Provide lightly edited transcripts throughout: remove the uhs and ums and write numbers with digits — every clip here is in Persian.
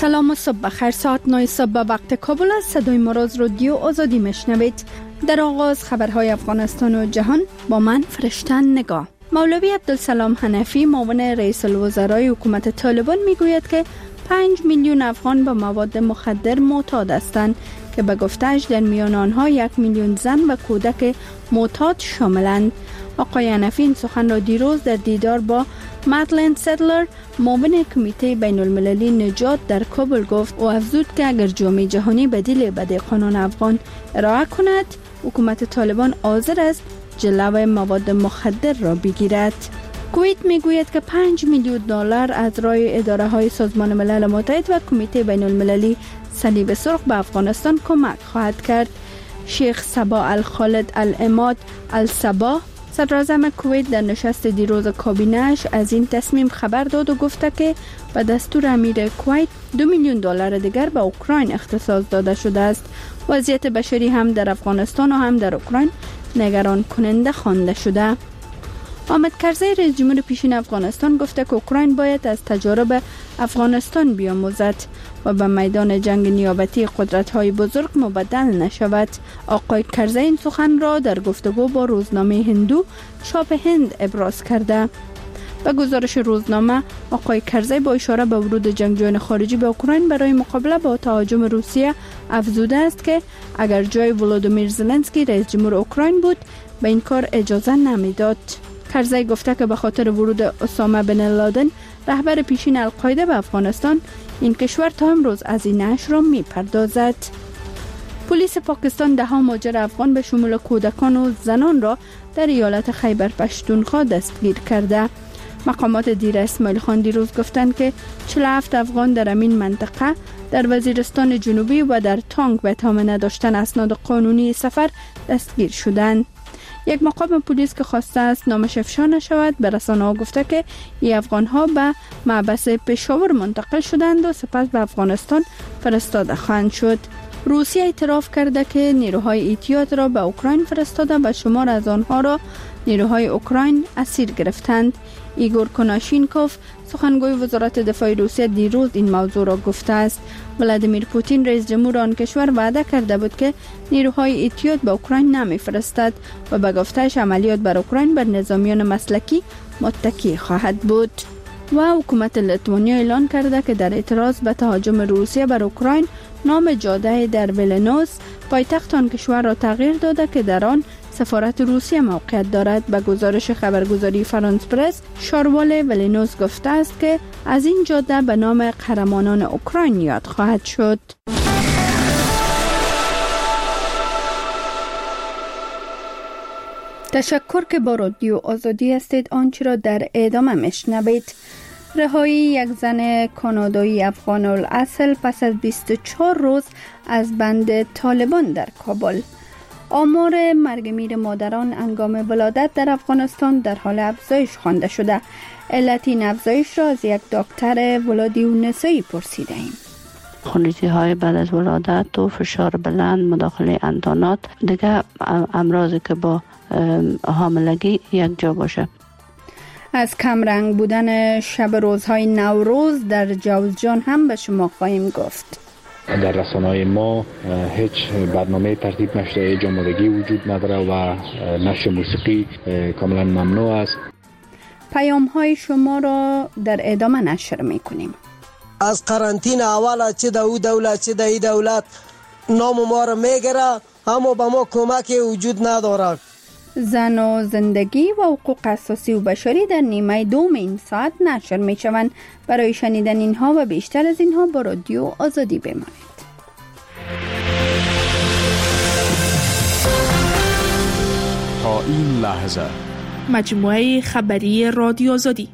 سلام و صبح بخیر. ساعت 9 صبح به وقت کابل است. صدای ما را از رادیو آزادی میشنوید. در آغاز خبرهای افغانستان و جهان با من فرشتن نگاه. مولوی عبدالسلام حنفی معاون رئیس الوزرای حکومت طالبان میگوید که 5 میلیون افغان به مواد مخدر معتاد هستند که به گفته‌اش در میان آنها 1 میلیون زن و کودک معتاد شاملند. آقای حنفی این سخن را دیروز در دیدار با مادلین سدلر معاون کمیته بین المللی نجات در کابل گفت و افزود که اگر جامعه جهانی بدیل به قانون افغان ارائه کند، حکومت طالبان حاضر است جلوه مواد مخدر را بگیرد. کویت میگوید که 5 میلیون دلار از رای اداره های سازمان ملل متحد و کمیته بین المللی صلیب سرخ به افغانستان کمک خواهد کرد. شیخ صباح الخالد العماد الصباح صدراعظم کویت در نشست دیروز کابینه‌اش از این تصمیم خبر داد و گفته که به دستور امیر کویت 2 میلیون دلار دیگر به اوکراین اختصاص داده شده است. وضعیت بشری هم در افغانستان و هم در اوکراین نگران کننده خوانده شده. حامد کرزی رئیس جمهور پیشین افغانستان گفته که اوکراین باید از تجارب افغانستان بیاموزد و به میدان جنگ نیابتی قدرت‌های بزرگ مبدل نشود. آقای کرزی این سخن را در گفتگو با روزنامه هندو چاپ هند ابراز کرده. به گزارش روزنامه، آقای کرزی با اشاره به ورود جنگجویان خارجی به اوکراین برای مقابله با تهاجم روسیه افزوده است که اگر جای ولودیمیر زلنسکی رئیس جمهور اوکراین بود به این کار اجازه نمیداد. کرزی گفته که به خاطر ورود اسامه بن لادن رهبر پیشین القاعده به افغانستان، این کشور تا امروز هزینه‌اش را می‌پردازد. پلیس پاکستان 10 مهاجر افغان به شمول کودکان و زنان را در ایالت خیبر پشتونخوا دستگیر کرده. مقامات دیر اسماعیل خان دیروز گفتند که 47 افغان در این منطقه در وزیرستان جنوبی و در تانگ به اتهام نداشتن اسناد قانونی سفر دستگیر شدند. یک مقام پلیس که خواسته است نامش افشا نشود به رسانه‌ها گفته که این افغان‌ها به محبس پشاور منتقل شدند و سپس به افغانستان فرستاده خواهند شد. روسیه اعتراف کرده که نیروهای احتیاط را به اوکراین فرستاده و شمار از آنها را نیروهای اوکراین اسیر گرفتند. ایگور کناشینکوف سخنگوی وزارت دفاع روسیه دیروز این موضوع را گفته است. ولادیمیر پوتین رئیس جمهور آن کشور وعده کرده بود که نیروهای احتیاط به اوکراین نمی‌فرستد و به گفته‌اش عملیات بر اوکراین بر نظامیان مسلکی متکی خواهد بود. و حکومت لیتوانیا اعلان کرده که در اعتراض به تهاجم روسیه بر اوکراین نام جاده در ویلنیوس پایتخت آن کشور را تغییر داده که در آن سفارت روسیه موقعیت دارد. به گزارش خبرگزاری فرانس پرس، شاروال ویلنیوس گفته است که از این جاده به نام قهرمانان اوکراین یاد خواهد شد. تشکر که با رادیو آزادی هستید. آنچه را در ادامه میشنوید. رهایی یک زن کانادایی افغان الاصل پس از 24 روز از بند طالبان در کابل. آمار مرگ میر مادران هنگام ولادت در افغانستان در حال افزایش خوانده شده. علت این افزایش را از یک دکتر ولادی و نسایی پرسیده ایم. خونریزی های بعد از ولادت و فشار بلند، مداخله اندانات، دیگه امراضی که با حاملگی یک جا باشه. از کمرنگ بودن شب روزهای نوروز در جوزجان هم به شما خواهیم گفت. در رسانه‌های ما هیچ برنامه ترتیب نشده، جامدگی وجود نداره و نشر موسیقی کاملا ممنوع است. پیام‌های شما را در ادامه نشر می‌کنیم. از قرنطینه اول چه دو دولت چه دهی دولت نام ما را میگیره، اما به ما کمکی وجود نداره. زن و زندگی و حقوق اساسی و بشری در نیمه دوم این ساعت نشر می شوند. برای شنیدن اینها و بیشتر از اینها با رادیو آزادی بمانید. تا این لحظه مجموعه خبری رادیو آزادی.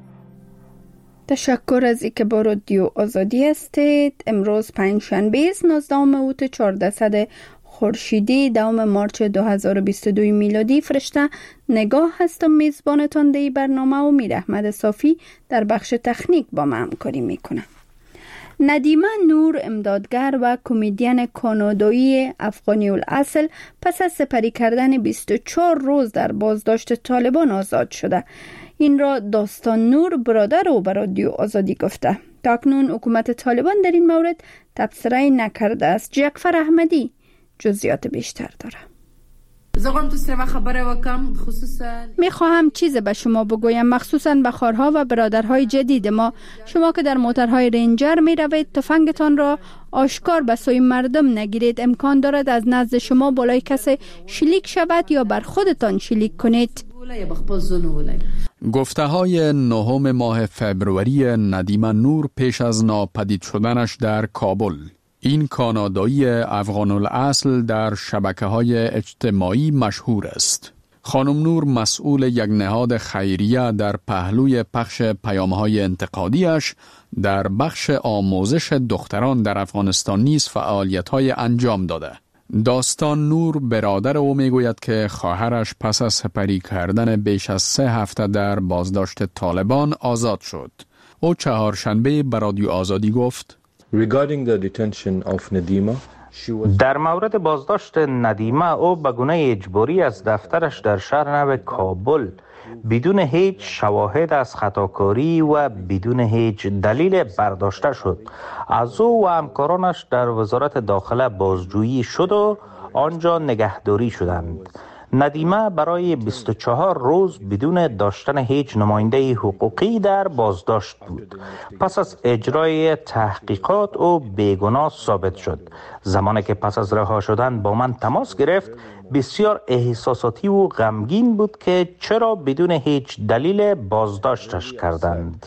تشکر از اینکه با رادیو آزادی هستید. امروز پنجشنبه 19 اوت 1400 خورشیدی 2 مارچ 2022 میلادی. فرشته نگاه هستم میزبانتان در این برنامه و میر احمد صافی در بخش تکنیک با من همکاری میکنه. ندیمه نور امدادگر و کمدین کانادایی افغانی الاصل پس از سپری کردن 24 روز در بازداشت طالبان آزاد شده. این را داستان نور برادر او به رادیو آزادی گفته. تاکنون حکومت طالبان در این مورد تبصره نکرده است. جعفر احمدی جزئیات بیشتر داره. میخواهم چیز به شما بگویم، مخصوصا به خواهرها و برادرهای جدید ما. شما که در موترهای رنجر می روید، تفنگتان را آشکار به سوی مردم نگیرید. امکان دارد از نزد شما بالای کسی شلیک شود یا بر خودتان شلیک کنید. گفته های 9 ماه فبروری ندیم نور پیش از ناپدید شدنش در کابل. این کانادایی افغان الاصل در شبکه‌های اجتماعی مشهور است. خانم نور مسئول یک نهاد خیریه در پهلوی پخش پیام‌های انتقادیش در بخش آموزش دختران در افغانستان نیز فعالیت‌های انجام داده. داستان نور برادر او میگوید که خواهرش پس از سپری کردن بیش از 3 هفته در بازداشت طالبان آزاد شد. او چهارشنبه به رادیو آزادی گفت: در مورد بازداشت ندیمه، او به گونه اجباری از دفترش در شهر نو کابل بدون هیچ شواهد از خطاکاری و بدون هیچ دلیل برداشته شد. از او و همکارانش در وزارت داخله بازجویی شد و آنجا نگهداری شدند. ندیمه برای 24 روز بدون داشتن هیچ نماینده حقوقی در بازداشت بود. پس از اجرای تحقیقات او بیگناه ثابت شد. زمانی که پس از رها شدن با من تماس گرفت، بسیار احساساتی و غمگین بود که چرا بدون هیچ دلیل بازداشتش کردند.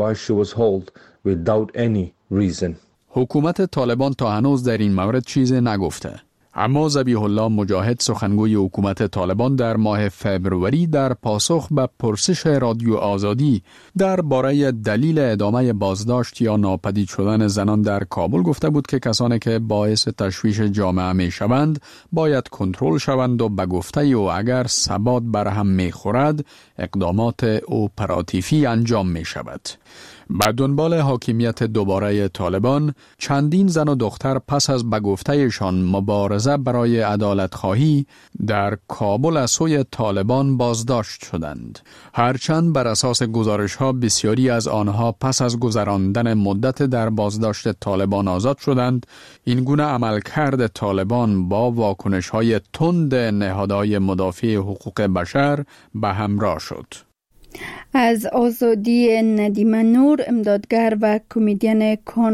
حکومت طالبان تا هنوز در این مورد چیزی نگفته. اما ذبیح الله مجاهد، سخنگوی حکومت طالبان، در ماه فبروری در پاسخ به پرسش رادیو آزادی درباره دلیل ادامه بازداشت یا ناپدید شدن زنان در کابل گفته بود که کسانی که باعث تشویش جامعه می شوند باید کنترل شوند و به گفته او اگر ثبات برهم می خورد اقدامات اپراتیوی انجام می شود. به دنبال حاکمیت دوباره طالبان، چندین زن و دختر پس از به گفته‌شان مبارزه برای عدالت خواهی در کابل از سوی طالبان بازداشت شدند. هرچند بر اساس گزارش‌ها بسیاری از آنها پس از گذراندن مدت در بازداشت طالبان آزاد شدند، این گونه عملکرد طالبان با واکنش‌های تند نهادهای مدافع حقوق بشر به همراه شد. از آزادی ندیم نور، امدادگر و کمدین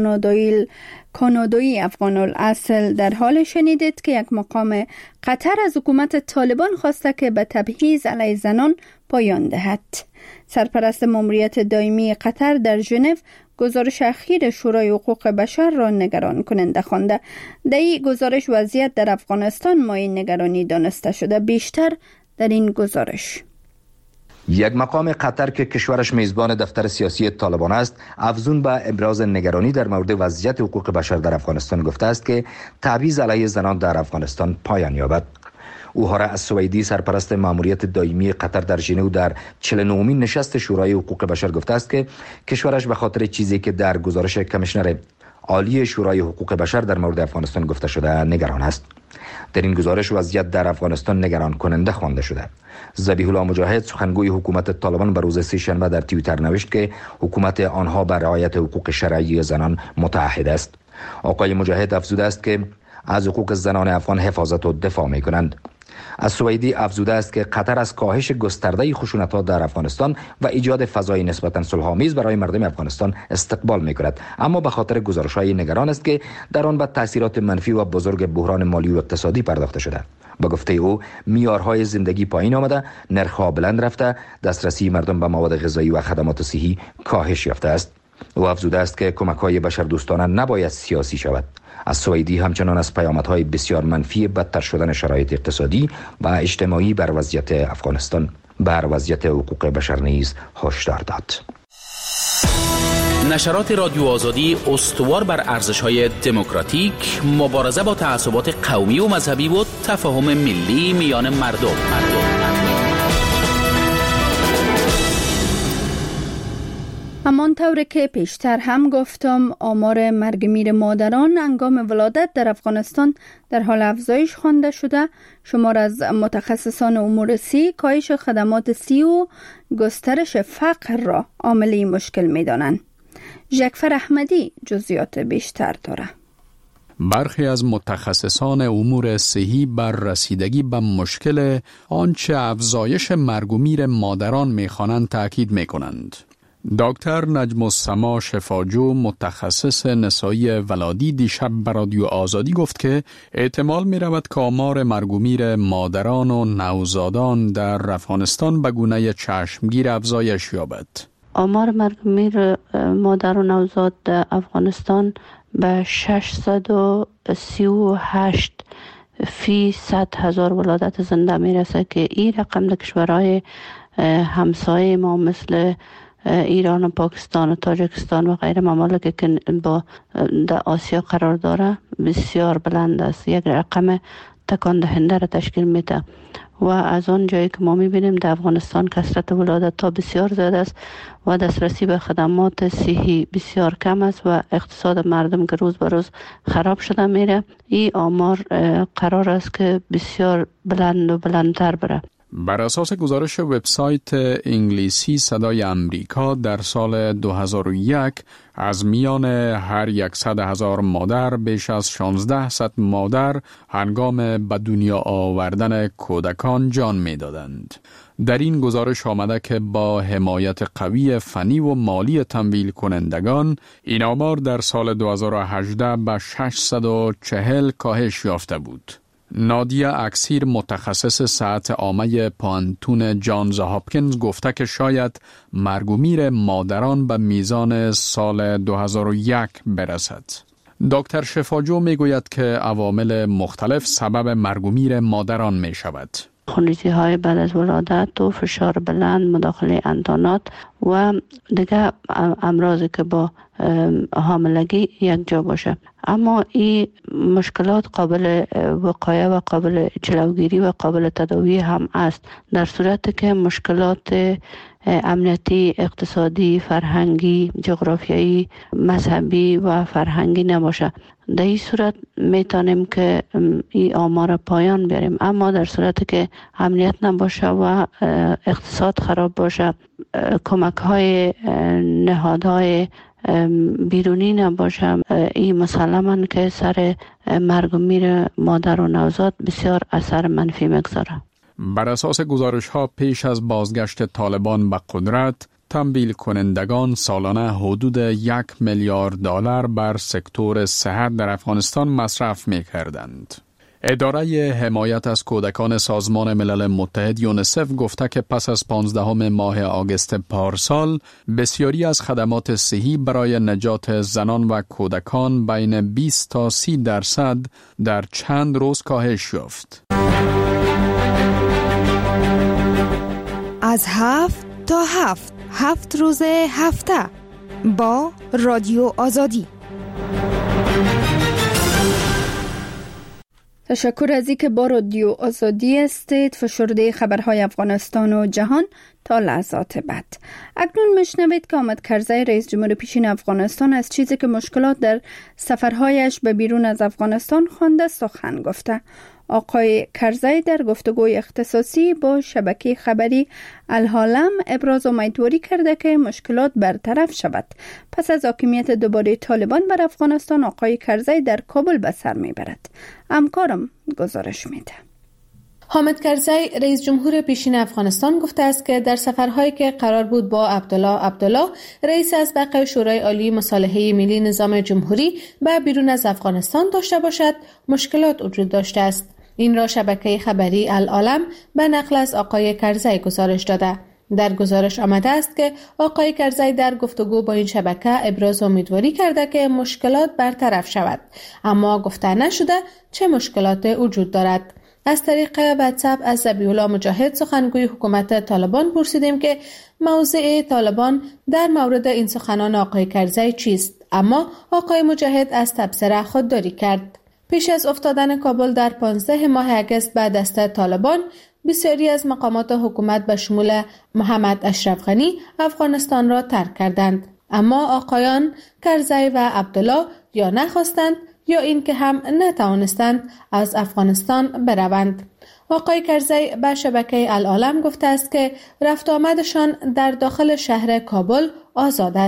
کانادایی افغان الاصل، در حال شنیدید که یک مقام قطر از حکومت طالبان خواسته که به تبعیض علیه زنان پایان دهد. سرپرست ماموریت دائمی قطر در ژنو گزارش اخیر شورای حقوق بشر را نگران کننده خوانده. در این گزارش وضعیت در افغانستان مایه نگرانی دانسته شده. بیشتر در این گزارش. یک مقام قطر که کشورش میزبان دفتر سیاسی طالبان است، افزون به ابراز نگرانی در مورد وضعیت حقوق بشر در افغانستان گفته است که تبعیض علیه زنان در افغانستان پایان یابد. اوهارا السویدی، سرپرست ماموریت دائمی قطر در ژنو، در 49مین نشست شورای حقوق بشر گفته است که کشورش به خاطر چیزی که در گزارش کمیشنر عالی شورای حقوق بشر در مورد افغانستان گفته شده نگران است. در این گزارش وضعیت در افغانستان نگران کننده خوانده شده. ذبیح الله مجاهد، سخنگوی حکومت طالبان، به روز سه‌شنبه در توییتر نوشت که حکومت آنها بر رعایت حقوق شرعی زنان متعهد است. آقای مجاهد افزوده است که از حقوق زنان افغان حفاظت و دفاع می کنند. السویدی افزوده است که قطر از کاهش گسترده خشونت‌ها در افغانستان و ایجاد فضای نسبتاً صلح‌آمیز برای مردم افغانستان استقبال می‌کند، اما به خاطر گزارش‌های نگران است که در آن به تاثیرات منفی و بزرگ بحران مالی و اقتصادی پرداخته شده. با گفته او، معیارهای زندگی پایین آمده، نرخ‌ها بلند رفته، دسترسی مردم به مواد غذایی و خدمات صحی کاهش یافته است. او افزوده است که کمک‌های بشردوستانه نباید سیاسی شود. السویدی همچنان از پیامدهای بسیار منفی بدتر شدن شرایط اقتصادی و اجتماعی بر وضعیت افغانستان، بر وضعیت حقوق بشر نیز هشدار داد. نشرات رادیو آزادی استوار بر ارزش‌های دموکراتیک، مبارزه با تعصبات قومی و مذهبی و تفاهم ملی میان مردم. همانطور که پیشتر هم گفتم، آمار مرگ میر مادران هنگام ولادت در افغانستان در حال افزایش خوانده شده. شمار از متخصصان امور صحی کاهش خدمات صحی و گسترش فقر را عامل این مشکل می دانند. ژکفر احمدی جزئیات بیشتر داره. برخی از متخصصان امور صحی بر رسیدگی به مشکل آنچه افزایش مرگ و میر مادران می‌خوانند تاکید می‌کنند. دکتر نجم السما شفاجو متخصص نسایی ولادی دیشب به رادیو آزادی گفت که احتمال می رود که آمار مرگ و میر مادران و نوزادان در افغانستان به گونه چشمگیر افزایش یابد. آمار مرگ و میر مادر و نوزاد در افغانستان به 638 فی 100,000 ولادت زنده می رسد که این رقم در کشورهای همسایه ما مثل ایران و پاکستان و تاجیکستان و غیره ممالک که با در آسیا قرار داره بسیار بلند است. یک رقم تکان دهنده را تشکیل میده و از آن جایی که ما میبینیم در افغانستان کثرت ولادت ها بسیار زیاده است و دسترسی به خدمات صحی بسیار کم است و اقتصاد مردم که روز به روز خراب شده میره. این آمار قرار است که بسیار بلند و بلندتر بره. بر اساس گزارش وبسایت انگلیسی صدای امریکا در سال 2001 از میان هر 100,000 مادر بیش از 1600 مادر هنگام به دنیا آوردن کودکان جان می‌دادند. در این گزارش آمده که با حمایت قوی فنی و مالی تمویل کنندگان این آمار در سال 2018 به 640 کاهش یافته بود. نادیا اکسیر متخصص صحت عامه پانتون جانز هاپکینز گفته که شاید مرگ و میر مادران به میزان سال 2001 برسد. دکتر شفاجو میگوید که عوامل مختلف سبب مرگ و میر مادران می شود. خونریزی های بعد از ولادت و فشار بلند، مداخله اندانات و دیگه امراضی که با حاملگی یک جا باشه. اما این مشکلات قابل وقایه و قابل جلوگیری و قابل تداوی هم است در صورتی که مشکلات امنیتی، اقتصادی، فرهنگی، جغرافیایی، مذهبی و فرهنگی نباشه. در این صورت میتونیم که این آمار پایان بیاریم. اما در صورتی که امنیت نباشه و اقتصاد خراب باشه، کمک های نهادهای بیرونی نباشه، این مسلماً که سر مرگ و میر مادر و نوزاد بسیار اثر منفی میگذاره. بر اساس گزارش ها پیش از بازگشت طالبان به قدرت، تمویل کنندگان سالانه حدود 1 میلیارد دلار بر سکتور صحت در افغانستان مصرف می کردند. اداره حمایت از کودکان سازمان ملل متحد یونیسف گفته که پس از 15 ماه آگوست پارسال بسیاری از خدمات صحی برای نجات زنان و کودکان بین 20 تا 30% در چند روز کاهش یافت. از 7 تا 7 روز هفته با رادیو آزادی. تشکر از اینکه با رادیو آزادی استید. فشرده خبرهای افغانستان و جهان تا لحظات بعد. اکنون میشنوید که حامد کرزی رئیس جمهور پیشین افغانستان از چیزی که مشکلات در سفرهایش به بیرون از افغانستان خوانده سخن گفته. آقای کرزی در گفتگوی اختصاصی با شبکه خبری العالم ابراز امیدواری کرده که مشکلات برطرف شود. پس از حاکمیت دوباره طالبان بر افغانستان، آقای کرزی در کابل به سر میبرد. همکارم گزارش میده. حامد کرزی رئیس جمهور پیشین افغانستان گفته است که در سفرهایی که قرار بود با عبدالله رئیس اسبق شورای عالی مصالحه ملی نظام جمهوری به بیرون از افغانستان داشته باشد، مشکلات وجود داشته است. این را شبکه خبری العالم به نقل از آقای کرزی گزارش داده. در گزارش آمده است که آقای کرزی در گفتگو با این شبکه ابراز امیدواری کرده که مشکلات برطرف شود، اما گفته نشده چه مشکلات وجود دارد. از طریق واتساپ از ذبیح الله مجاهد سخنگوی حکومت طالبان پرسیدیم که موضع طالبان در مورد این سخنان آقای کرزی چیست، اما آقای مجاهد از تبصره خودداری کرد. پیش از افتادن کابل در 15 ماه آگوست به دست طالبان، بسیاری از مقامات حکومت به شمول محمد اشرف غنی افغانستان را ترک کردند، اما آقایان کرزی و عبدالله یا نخواستند یا این که هم نتوانستند از افغانستان بروند. آقای کرزی به شبکه العالم گفته است که رفت آمدشان در داخل شهر کابل آزاد است.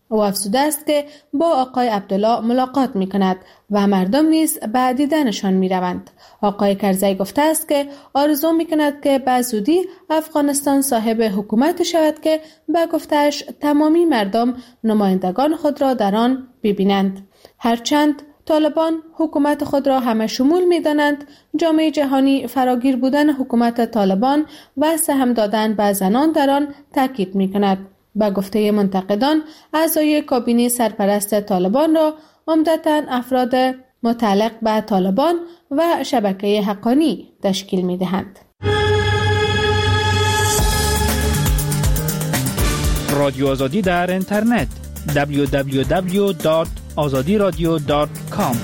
او افزوده است که با آقای عبدالله ملاقات می کند و مردم نیز به دیدنشان می روند. آقای کرزی گفته است که آرزو می کند که به زودی افغانستان صاحب حکومت شود که به گفته‌اش تمامی مردم نمایندگان خود را در آن ببینند. هرچند طالبان حکومت خود را همه شمول می دانند، جامعه جهانی فراگیر بودن حکومت طالبان و سهم دادن به زنان در آن تاکید می کند. به گفته منتقدان، اعضای کابینه سرپرست طالبان را عمدتاً افراد متعلق به طالبان و شبکه حقانی تشکیل می دهند. رادیو آزادی در اینترنت www.azadiradio.com.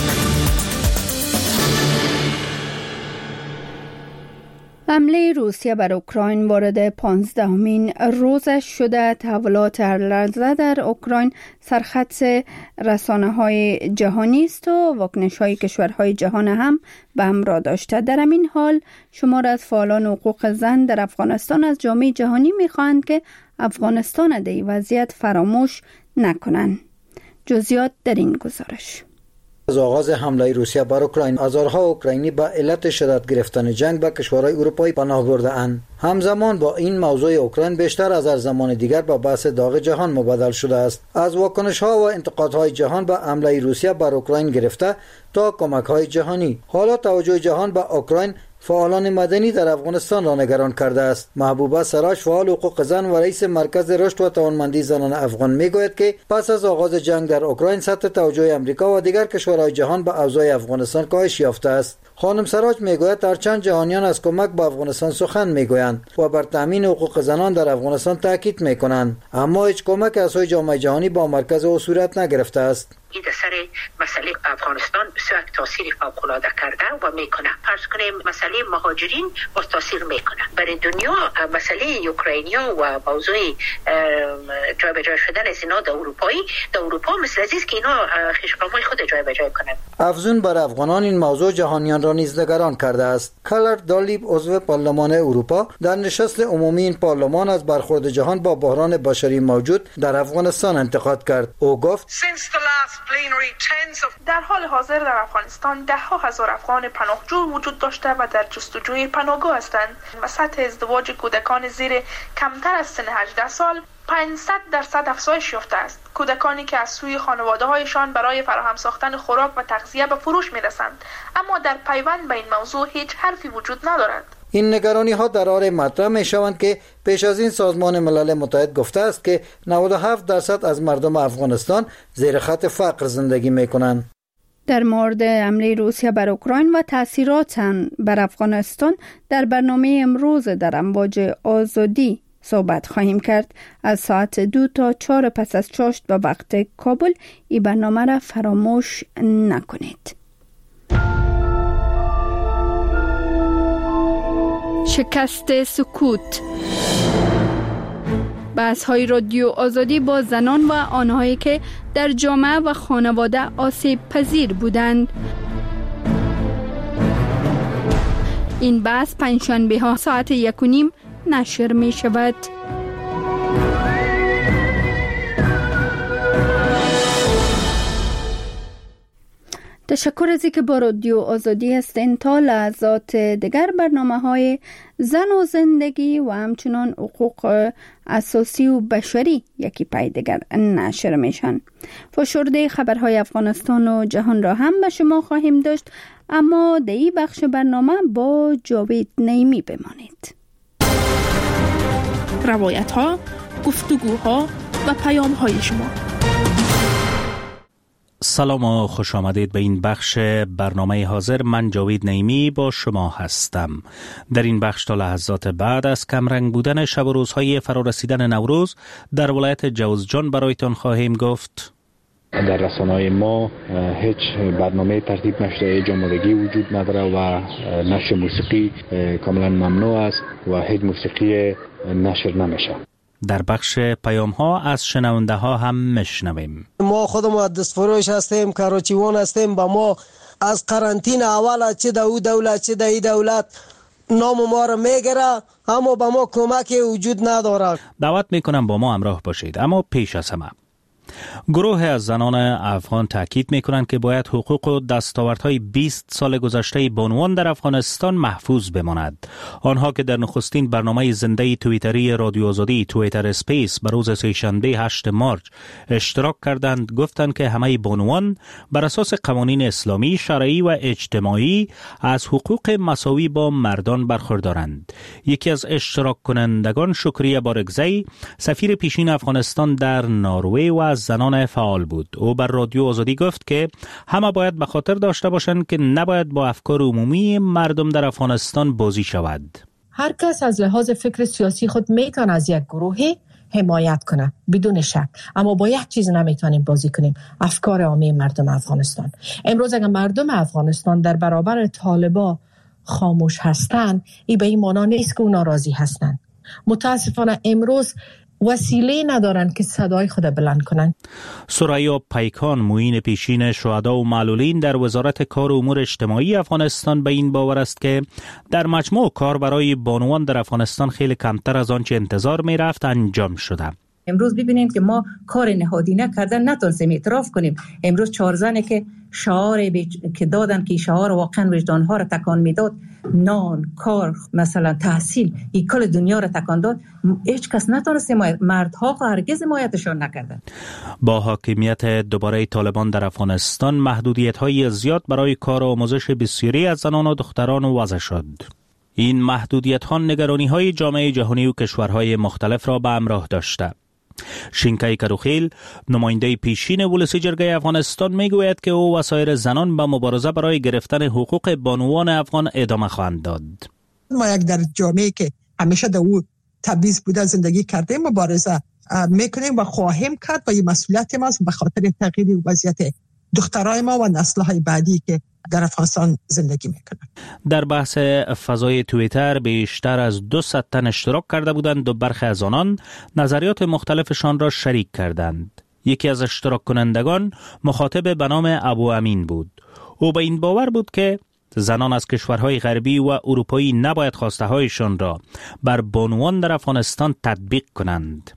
حمله روسیه بر اوکراین وارد 15مین روزش شده. تحولات هر لحظه در اوکراین سرخط رسانه‌های جهانی است و واکنش‌های کشورهای جهان هم به همراه داشته. در همین حال شمار از فعالان حقوق زن در افغانستان از جامعه جهانی می‌خواهند که افغانستان در این وضعیت فراموش نکنند. جزئیات در این گزارش. از آغاز حمله روسیه بر اوکراین، هزارها اوکراینی به علت شدت گرفتن جنگ به کشورهای اروپایی پناه برده اند. همزمان با این موضوع اوکراین بیشتر از هر زمان دیگر به بحث داغ جهان مبدل شده است. از واکنش‌ها و انتقادهای جهان به حمله روسیه بر اوکراین گرفته تا کمک‌های جهانی، حالا توجه جهان به اوکراین فعالان مدنی در افغانستان را نگران کرده است. محبوبه سراج، فعال حقوق زن و رئیس مرکز رشد و توانمندی زنان افغان میگوید که پس از آغاز جنگ در اوکراین سطح توجه امریکا و دیگر کشورهای جهان به اوضاع افغانستان کاهش یافته است. خانم سراج میگوید هرچند جهانیان از کمک به افغانستان سخن میگویند و بر تامین حقوق زنان در افغانستان تاکید میکنند، اما هیچ کمک از سوی جامعه جهانی با مرکز او صورت نگرفته است. این سر مسئله افغانستان بسیار تاثیر فوق‌العاده کرده و میکنه. فرض کنیم مسئله مهاجرین باز تاثیر میکنه. برای دنیا مسئله اوکراینیا و موضوع جابجا شدن از اینا در اروپا مثل عزیز که اینا خشم‌های خود جابجا کنند. افزون بر افغانان این موضوع جهانیان را نیز نگران کرده است. کلر دالیب، عضو پارلمان اروپا، در نشست عمومی این پارلمان از برخورد جهان با بحران بشری موجود در افغانستان انتقاد کرد. او گفت در حال حاضر در افغانستان ده ها هزار افغان پناهجو وجود داشته و در جستجوی پناهگاه هستند و سطح ازدواج کودکان زیر کمتر از سن 18 سال 500% افزایش یافته است. کودکانی که از سوی خانواده‌هایشان برای فراهم ساختن خوراک و تغذیه به فروش می‌رسند، اما در پیوند به این موضوع هیچ حرفی وجود ندارد. این نگرانی ها در حال مطرح می شوند که پیش از این سازمان ملل متحد گفته است که 97% از مردم افغانستان زیر خط فقر زندگی می کنند. در مورد حمله روسیه بر اوکراین و تاثیرات آن بر افغانستان در برنامه امروز در امواج آزادی صحبت خواهیم کرد. از ساعت 2 تا 4 پس از چاشت به وقت کابل این برنامه را فراموش نکنید. شکست سکوت. بحث‌های رادیو آزادی با زنان و آنهایی که در جامعه و خانواده آسیب پذیر بودند. این بحث پنجشنبه ها ساعت 1:30 نشر می شود. تشکر از اینکه با رادیو آزادی هستین. تا لحظات دیگر برنامه‌های زن و زندگی و همچنان حقوق اساسی و بشری یکی پای دیگر نشر میشن. فشرده خبرهای افغانستان و جهان را هم به شما خواهیم داشت، اما در این بخش برنامه با جاوید نعیمی بمانید. روایت‌ها، گفتگوها و پیام‌های شما. سلام و خوش آمدید به این بخش برنامه حاضر. من جاوید نعیمی با شما هستم. در این بخش تا لحظات بعد از کمرنگ بودن شب و روزهای فرارسیدن نوروز در ولایت جوزجان برایتان خواهیم گفت. در رسانه‌های ما هیچ برنامه ترتیب نشده، جامدگی وجود نداره و نشر موسیقی کاملا ممنوع است و هیچ موسیقی نشر نمیشه. در بخش پیام ها از شنونده ها هم میشنویم. ما خودمون دستفروش هستیم، کاروچیوان هستیم. با ما از قرنطینه اول چه در او دولت چه در این دولت نام ما رو میگیره، اما با ما کمک وجود نداره. دعوت میکنم با ما همراه باشید، اما پیش از همه گروه از زنان افغان تاکید می‌کنند که باید حقوق و دستاوردهای 20 سال گذشته بانوان در افغانستان محفوظ بماند. آنها که در نخستین برنامه زنده توییتری رادیو آزادی توییتر اسپیس بر روز سه‌شنبه 8 مارچ اشتراک کردند، گفتند که همه بانوان بر اساس قوانین اسلامی، شرعی و اجتماعی از حقوق مساوی با مردان برخوردارند. یکی از اشتراک کنندگان، شکریه بارگزی، سفیر پیشین افغانستان در نروژ و از زنان فعال بود. او بر رادیو آزادی گفت که همه باید به خاطر داشته باشند که نباید با افکار عمومی مردم در افغانستان بازی شود. هر کس از لحاظ فکر سیاسی خود میتونه از یک گروهی حمایت کنه بدون شک، اما با یک چیز نمیتونیم بازی کنیم: افکار عامی مردم افغانستان. امروز اگر مردم افغانستان در برابر طالبان خاموش هستند، این به این معنا نیست که اونا راضی هستند. متاسفانه امروز وسیله ندارند که صدای خود بلند کنند. ثریا پیکان، معین پیشین شهدا و معلولین در وزارت کار و امور اجتماعی افغانستان، به این باور است که در مجموع کار برای بانوان در افغانستان خیلی کمتر از آنچه انتظار می رفت انجام شده. امروز ببینیم که ما کار نهادینه کردن نتونستیم اعتراف کنیم. امروز 4 زنه که شعار که دادن که شعار واقعا وجدانها را تکان میداد، نان، کار، مثلا تحصیل، این کل دنیا را تکان داد، هیچ کس نتونست مردها هرگز حمایتشان نکردن. با حاکمیت دوباره طالبان در افغانستان، محدودیت‌های زیاد برای کار و آموزش بسیاری از زنان و دختران وضع شد. این محدودیت‌ها نگرانی‌های جامعه جهانی و کشورهای مختلف را به همراه داشته. شینکای کروخیل، نماینده پیشین ولسی جرگه افغانستان، میگوید که او و سایر زنان به مبارزه برای گرفتن حقوق بانوان افغان ادامه خواهند داد. ما یک در جامعه که همیشه در او تبعیض بوده زندگی کرده مبارزه میکنیم و خواهیم کرد و این مسئولیت ماست به خاطر تغییر وضعیت دخترای ما و نسل‌های بعدی که در افغانستان زندگی میکنند. در بحث فضای توییتر بیشتر از 200 تن اشتراک کرده بودند و برخی از آنان نظریات مختلفشان را شریک کردند. یکی از اشتراک کنندگان مخاطب به نام ابو امین بود. او به این باور بود که زنان از کشورهای غربی و اروپایی نباید خواسته‌هایشان را بر بانوان در افغانستان تطبیق کنند.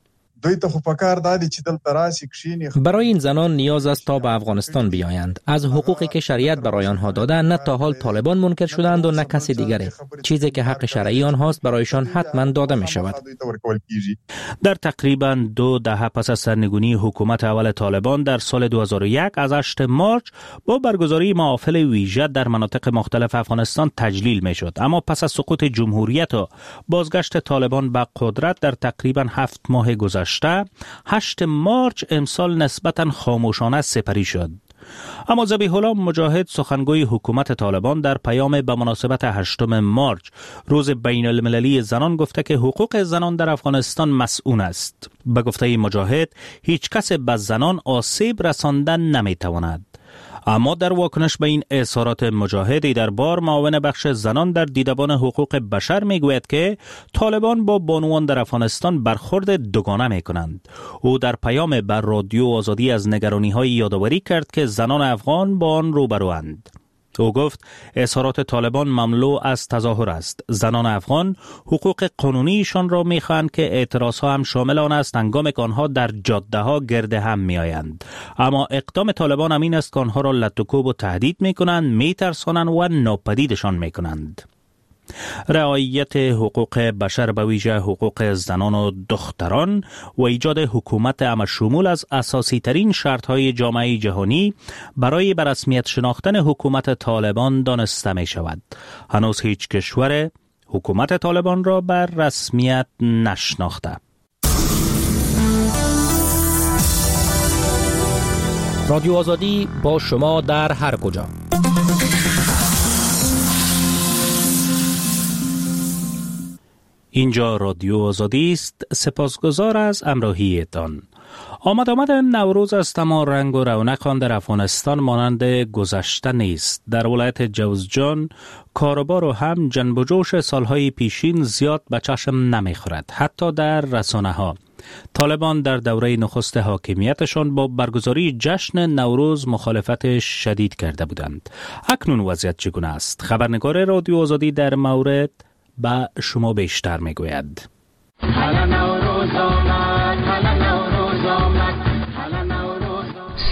برای این زنان نیاز است تا به افغانستان بیایند. از حقوقی که شریعت برای آنها داده نه تا حال طالبان منکر شدند و نه کسی دیگری. چیزی که حق شرعی آنهاست برایشان حتما داده می شود. در تقریباً 2 دهه پس از سرنگونی حکومت اول طالبان در سال 2001 از 8 مارچ با برگزاری محافل ویژه در مناطق مختلف افغانستان تجلیل می شد. اما پس از سقوط جمهوریت و بازگشت طالبان به قدرت در تقریباً 7 ماه گذشته 8 مارچ امسال نسبتاً خاموشانه سپری شد. اما ذبیح الله مجاهد، سخنگوی حکومت طالبان، در پیام به مناسبت 8 مارچ روز بین المللی زنان گفته که حقوق زنان در افغانستان مسئول است. به گفته مجاهد هیچ کس به زنان آسیب رساندن نمیتواند. اما در واکنش به این اظهارات مجاهدی در بار، معاون بخش زنان در دیدبان حقوق بشر میگوید که طالبان با بانوان در افغانستان برخورد دوگانه میکنند. او در پیام بر رادیو آزادی از نگرانی‌های یادآوری کرد که زنان افغان با آن روبروند. او گفت اظهارات طالبان مملو از تظاهر است. زنان افغان حقوق قانونیشان را میخواهند که اعتراضها هم شامل آن است هنگامی که آنها در جاده ها گرد هم میآیند. اما اقدام طالبان همین است که آنها را لطوکوب و تهدید میکنند، میترسانند و ناپدیدشان میکنند. رعایت حقوق بشر به ویژه حقوق زنان و دختران و ایجاد حکومت همه‌شمول از اساسی ترین شرط‌های جامعه جهانی برای به رسمیت شناختن حکومت طالبان دانسته می شود. هنوز هیچ کشور حکومت طالبان را بر رسمیت نشناخته. رادیو آزادی با شما در هر کجا. اینجا رادیو آزادی است. سپاسگزار از همراهیتان. آمد نوروز است، اما رنگ و رونق آن در افغانستان مانند گذشته نیست. در ولایت جوزجان کاروبار و هم جنب و جوش سالهای پیشین زیاد به چشم نمیخورد. حتی در رسانه ها طالبان در دوره نخست حاکمیتشان با برگزاری جشن نوروز مخالفت شدید کرده بودند. اکنون وضعیت چگونه است؟ خبرنگار رادیو آزادی در مورد با شما بیشتر میگوید.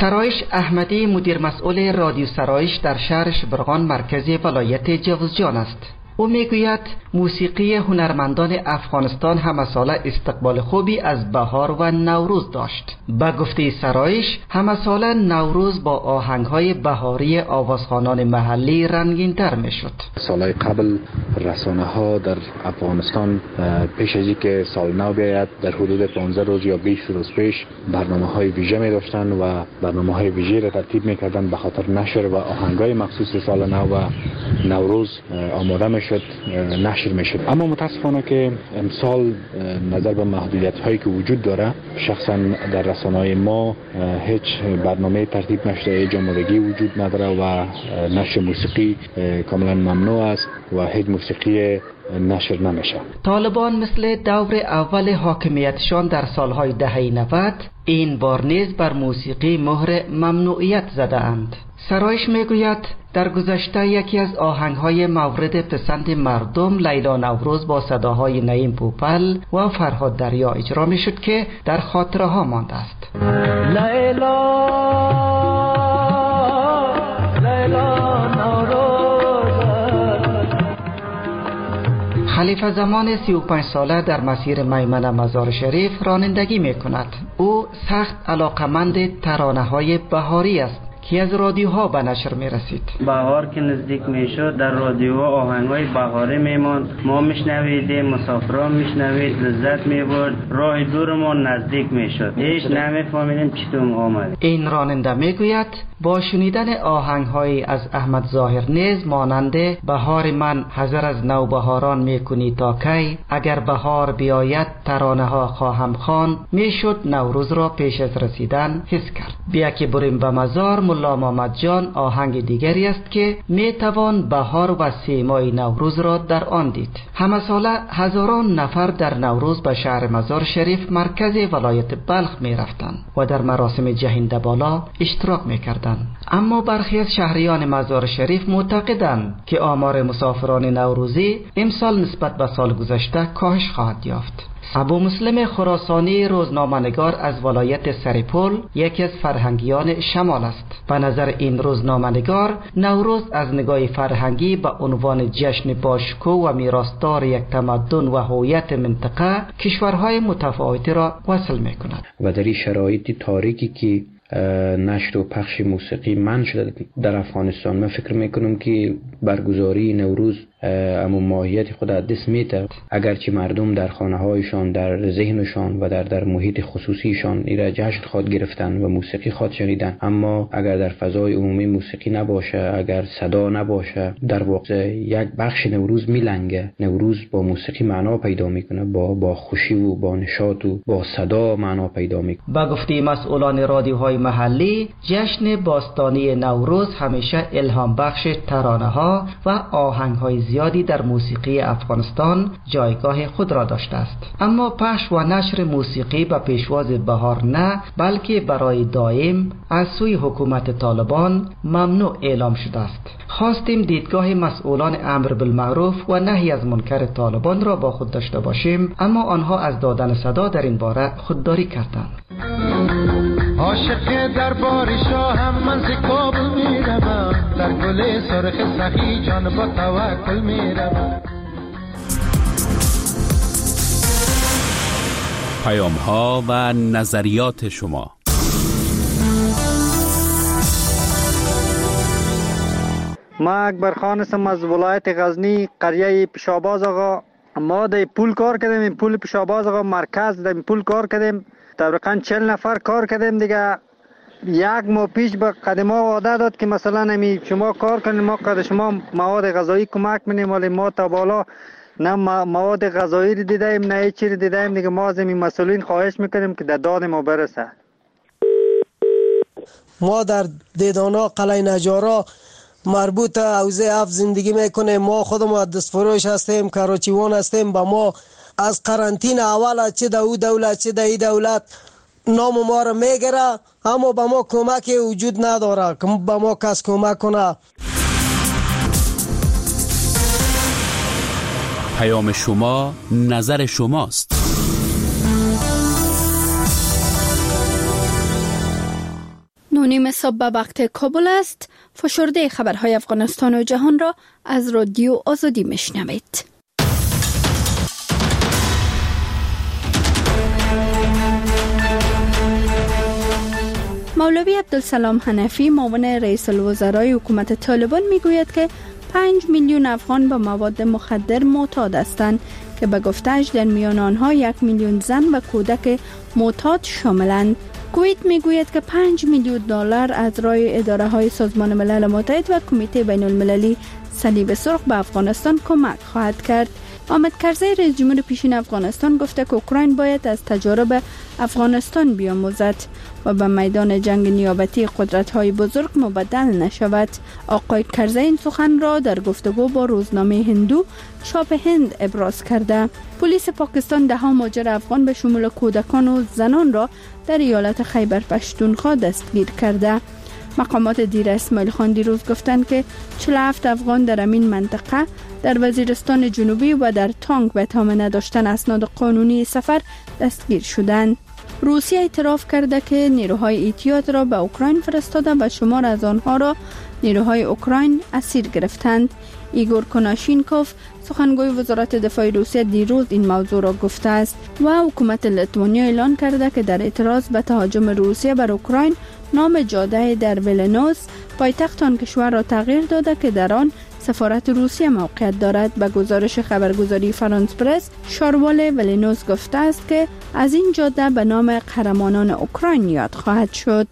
سرایش احمدی مدیر مسئول رادیو سرایش در شهر شبرغان مرکز ولایت جوزجان است. او میگوید موسیقی هنرمندان افغانستان همه ساله استقبال خوبی از بهار و نوروز داشت. به گفته سرایش همه ساله نوروز با آهنگ‌های بهاری آوازخوانان محلی رنگین‌تر میشد. سالهای قبل رسانه‌ها در افغانستان پیش از اینکه سال نو بیاید در حدود 15 روز یا 20 روز پیش برنامه‌های ویژه می داشتند و برنامه‌های ویژه را ترتیب می‌کردند به خاطر نشر و آهنگ‌های مخصوص سال نو و نوروز آماده میشد، نشر میشد. اما متاسفانه که امسال نظر به محدودیت‌هایی که وجود داره، شخصا در رسانه‌های ما هیچ برنامه ترتیب نشده، هیچ آمادگی وجود نداره و نشر موسیقی کاملا ممنوع است و هیچ موسیقی نشر نمیشه. طالبان مثل دور اول حاکمیتشان در سالهای دهه 90 این بار نیز بر موسیقی مهر ممنوعیت زده اند. سرایش میگوید در گذشته یکی از آهنگ‌های مورد پسند مردم لیلا نوروز با صداهای نعیم پوپل و فرهاد دریا اجرا میشد که در خاطره ها مانده است. لیلا خلیفه زمان 35 ساله در مسیر میمنه مزار شریف رانندگی می کند. او سخت علاقمند ترانه های بهاری است که از رادیوها به نشر می رسید. بهار که نزدیک می شد در رادیوها آهنگ‌های بهاری می ماند، ما میشنویدیم، مسافران میشنوید، لذت می برد، راه دورمان نزدیک می شد، هیچ نمی‌فهمیدیم چطور آمد. این راننده می گوید با شنیدن آهنگ‌های از احمد ظاهر نیز مانند بهار من حذر از نوبهاران میکنی تا کی، اگر بهار بیاید ترانه ها خواهم خواند، میشد نوروز را پیش از رسیدن حس کرد. بیا که بریم به مزار ملا محمد جان آهنگ دیگری است که میتوان بهار و سیمای نوروز را در آن دید. همه ساله هزاران نفر در نوروز به شهر مزار شریف مرکز ولایت بلخ میرفتند و در مراسم جهنده بالا اشتراک میکردند. اما برخی از شهریان مزار شریف معتقدند که آمار مسافران نوروزی امسال نسبت به سال گذشته کاهش خواهد یافت. ابو مسلم خراسانی روزنامه‌نگار از ولایت سرپل یکی از فرهنگیان شمال است. به نظر این روزنامه‌نگار نوروز از نگاه فرهنگی به عنوان جشن باشکوه و میراثدار یک تمدن و هویت منطقه کشورهای متفاوتی را وصل می‌کند. و در این شرایط تاریکی که نشر و پخش موسیقی منع شده در افغانستان، من فکر میکنم که برگزاری نوروز اما ماهیت خود از دست میده. اگرچه مردم در خانه هایشان، در ذهنشان و در محیط خصوصیشان ایره جشن خواد گرفتن و موسیقی خواد شنیدن، اما اگر در فضای عمومی موسیقی نباشه، اگر صدا نباشه، در واقع یک بخش نوروز میلنگه. نوروز با موسیقی معنا پیدا میکنه، با خوشی و با نشاط و با صدا معنا پیدا میکنه. با گفته مسئولان رادیوهای محلی، جشن باستانی نوروز همیشه الهام بخش ترانه ها و آهنگ های زیادی در موسیقی افغانستان جایگاه خود را داشته است. اما پخش و نشر موسیقی به پیشواز بهار نه، بلکه برای دائم از سوی حکومت طالبان ممنوع اعلام شده است. خواستیم دیدگاه مسئولان امر بالمعروف و نهی از منکر طالبان را با خود داشته باشیم، اما آنها از دادن صدا در این باره خودداری کردند. عاشق دربار شاهم من ز کابل میروم، در گل سرخ سخی جان با توکل میروم. پیام ها و نظریات شما. ما اکبر خان هستم از ولایت غزنی، قریه پیشاباز آقا. ما در پول کار کردیم، این پول پیشاباز آقا مرکز در پول کار کردیم، تقریبا 40 نفر کار کردیم دیگه. یک ماه پیش به قدما وعده داد که مثلا شما کار کنید، ما قد شما مواد غذایی کمک می‌کنیم، ولی ما تا بالا نه مواد غذایی رو دیدیم نه هیچ چیزی دیدیم دیگه. ما از این مسئولین خواهش میکنیم که در داد ما برسه. ما در دیدانا قلعه نجارا مربوط حوزه 7 زندگی میکنیم. ما خودمون دست فروش هستیم، کراچیوان هستیم. با ما از قرنطین اول چه دو دولت چه دی دولت نام ما رو میگیره، اما با ما کمکی وجود نداره که با ما کس کمک کنه. پیام شما نظر شماست. 9:30 صبح به وقت کابل است. فشرده خبرهای افغانستان و جهان را از رادیو آزادی میشنوید. مولوی عبدالسلام حنفی معاون رئیس الوزرای حکومت طالبان میگوید که 5 میلیون افغان به مواد مخدر معتاد هستند که به گفته‌اش در میان آنها 1 میلیون زن و کودک معتاد شاملند. کویت میگوید که 5 میلیون دلار از راه اداره‌های سازمان ملل متحد و کمیته بین المللی صلیب سرخ به افغانستان کمک خواهد کرد. حامد کرزی رئیس جمهور پیشین افغانستان گفته که اوکراین باید از تجارب افغانستان بیاموزد و به میدان جنگ نیابتی قدرت‌های بزرگ مبدل نشود. آقای کرزی این سخن را در گفتگو با روزنامه هندو چاپ هند ابراز کرده. پلیس پاکستان 10 مهاجر افغان به شمول کودکان و زنان را در ایالت خیبر پختونخوا دستگیر کرده. مقامات دیر اسماعیل خان دیروز گفتند که 47 افغان در این منطقه در وزیرستان جنوبی و در تانگ به تام نداشتن اسناد قانونی سفر دستگیر شدند. روسیه اعتراف کرده که نیروهای احتیاط را به اوکراین فرستاده و شمار از آنها را نیروهای اوکراین اسیر گرفتند. ایگور کناشینکوف سخنگوی وزارت دفاع روسیه دیروز این موضوع را گفته است و حکومت لیتوانیا اعلان کرده که در اعتراض به تهاجم روسیه بر اوکراین نام جاده در ولینوس پایتخت آن کشور را تغییر داده که در آن سفارت روسیه موقعیت دارد. به گزارش خبرگزاری فرانس پرس، شاروال ولینوس گفته است که از این جاده به نام قهرمانان اوکراین یاد خواهد شد.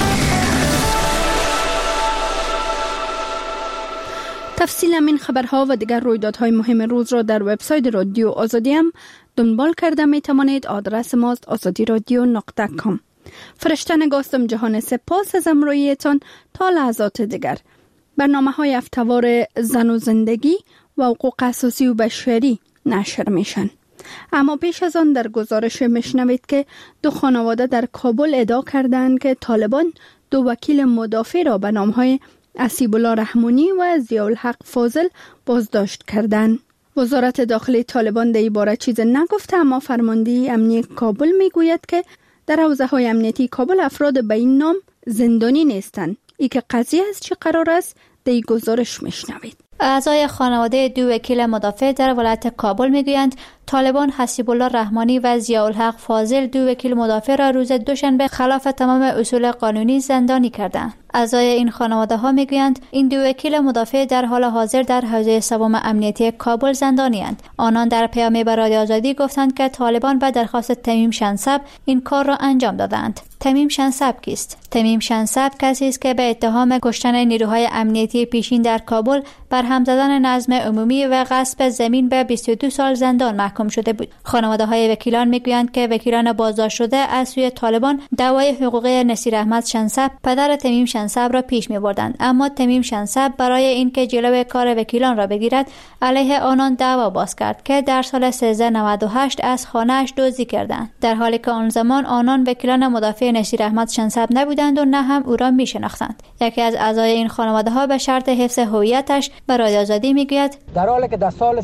تفصیل این خبرها و دیگر رویدادهای مهم روز را در وبسایت رادیو آزادی هم دنبال کرده می توانید. آدرس ماست azadiradio.com. فرشته نگاستم جهان، سپاس از همراهیتان. تا لحظات دیگر برنامه‌های هفته‌وار زن و زندگی و حقوق اساسی و بشری نشر میشن. اما پیش از آن در گزارش میشنوید که 2 خانواده در کابل ادعا کردند که طالبان 2 وکیل مدافع را به نام‌های اسیب الله رحمانی و ضیاءالحق فاضل بازداشت کردند. وزارت داخلی طالبان در این باره چیز نگفته، اما فرمانده امنیتی کابل میگوید که در حوزه‌های امنیتی کابل افراد به این نام زندانی نیستند. ای که قضیه از چه قرار است در این گزارش میشنوید. اعضای خانواده 2 وکیل مدافع در ولایت کابل میگویند طالبان حسیب الله رحمانی و ضیاءالحق فاضل 2 وکیل مدافع را روز دوشنبه خلاف تمام اصول قانونی زندانی کردند. اعضای این خانواده ها میگویند این 2 وکیل مدافع در حال حاضر در حوزه سوم امنیتی کابل زندانی اند. آنان در پیام به رادیو آزادی گفتند که طالبان به درخواست تمیم شنسب این کار را انجام دادند. تمیم شنسب کیست؟ تمیم شنسب کسی است که به اتهام کشتن نیروهای امنیتی پیشین در کابل، برهم زدن نظم عمومی و غصب زمین به 22 سال زندان محکوم شده بود. خانواده‌های وکیلان میگویند که وکیلان بازداشت شده از سوی طالبان دعوای حقوقی نصیر احمد شنسب پدر تمیم شنسب را پیش می‌بردند، اما تمیم شنسب برای اینکه جلوی کار وکیلان را بگیرد علیه آنان دعوا باز کرد که در سال 1398 از خانه‌اش دزدی کردند، در حالی که آن زمان آنان وکیلان مدافع نصیر احمد شنسب نبودند و نه هم او را می‌شناختند. یکی از اعضای این خانواده‌ها به شرط حفظ هویتش به رادیو آزادی میگوید در حالی که در سال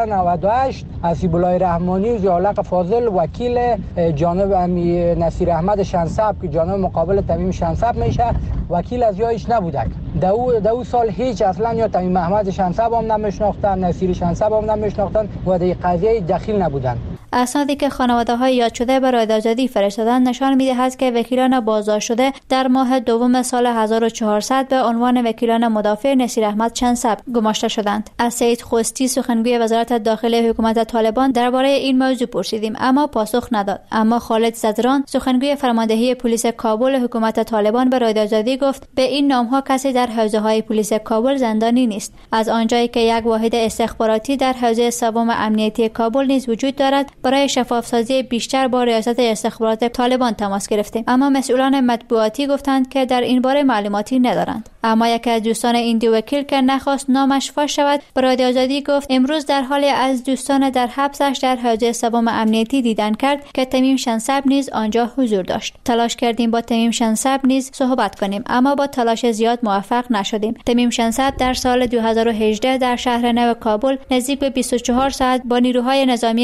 1398 حسیب الله رحمانی و ضیاءالحق فاضل وکیل جانب نصیر احمد شنسب که جانب مقابل تمیم شنسب میشه وکیل از یایش نبودک. در او سال هیچ اصلا یا تمیم احمد شنسب هم نمیشناختن، نصیر شنسب هم نمیشناختن و در قضیه دخیل نبودن. اسنادی که خانواده‌های یاد شده به رادیو آزادی فرستادند نشان می‌دهد که وکیلان بازداشت شده در ماه دوم سال 1400 به عنوان وکیلان مدافع نصیر احمد شنسب گماشته شدند. از سید خوستی سخنگوی وزارت داخلی حکومت طالبان درباره این موضوع پرسیدیم اما پاسخ نداد. اما خالد زدران سخنگوی فرماندهی پلیس کابل حکومت طالبان به رادیو آزادی گفت به این نام‌ها کسی در حوزه‌های پلیس کابل زندانی نیست. از آنجایی که یک واحد استخباراتی در حوزه سوم امنیتی کابل نیز وجود دارد، برای شفافسازی بیشتر با ریاست استخبارات طالبان تماس گرفتیم، اما مسئولان مطبوعاتی گفتند که در این باره معلوماتی ندارند. اما یکی از دوستان این 2 وکیل که نخواست نامش فاش شود به رادیو آزادی گفت امروز در حالی از دوستان در حبسش در حوزه سوم امنیتی دیدن کرد که تمیم شنسب نیز آنجا حضور داشت. تلاش کردیم با تمیم شنسب نیز صحبت کنیم اما با تلاش زیاد موفق نشدیم. تمیم شنسب در سال 2018 در شهر نو کابل نزدیک به 24 ساعت با نیروهای نظامی